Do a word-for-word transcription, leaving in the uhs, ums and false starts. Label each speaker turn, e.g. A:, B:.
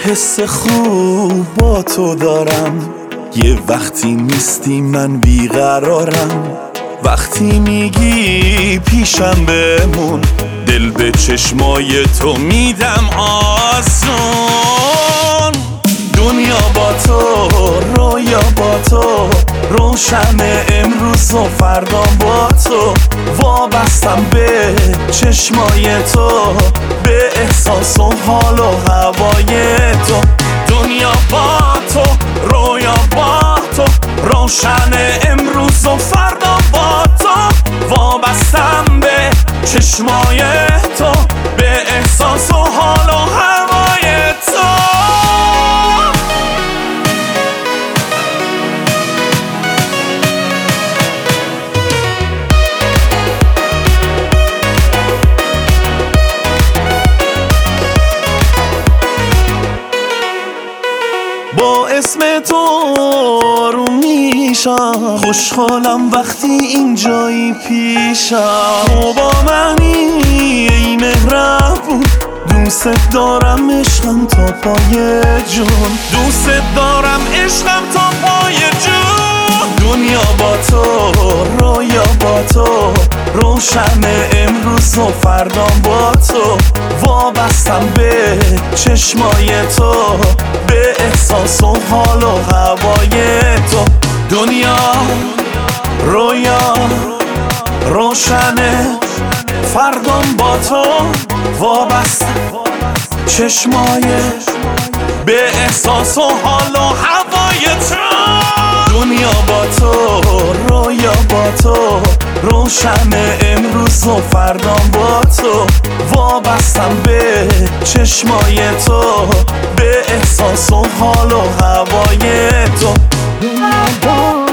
A: حس خوب با تو دارم، یه وقتی نیستی من بیقرارم. وقتی میگی پیشم بمون، دل به چشمای تو میدم آسون. دنیا با تو، رویا با تو، روشن امروز و فردا با تو. وابستم به چشمای تو، به احساس و حال و هوای تو. دنیا با تو، رویا با تو، روشن امروز و فردا با تو. وابستم به چشمای تو، به احساس و حال و هوای تو. با اسم تو آروم میشم، خوشحالم وقتی اینجایی پیشم. تو با منی ای مهربون، دوست دارم عشقم تا پای جون. دوست دارم عشقم تا پای جون. دنیا با تو، رویا با تو، روشن امروز و فردا با تو. وابستم به چشمای تو، به احساس و حال و هوای تو. دنیا، رویا، روشنه فردام با تو. وابستم چشمای، به احساس و حال و هوای تو. دنیا با تو، رویا با تو، روشن امروز و فردام با تو. وابستم به چشمای تو، به احساس و حال و هوای تو.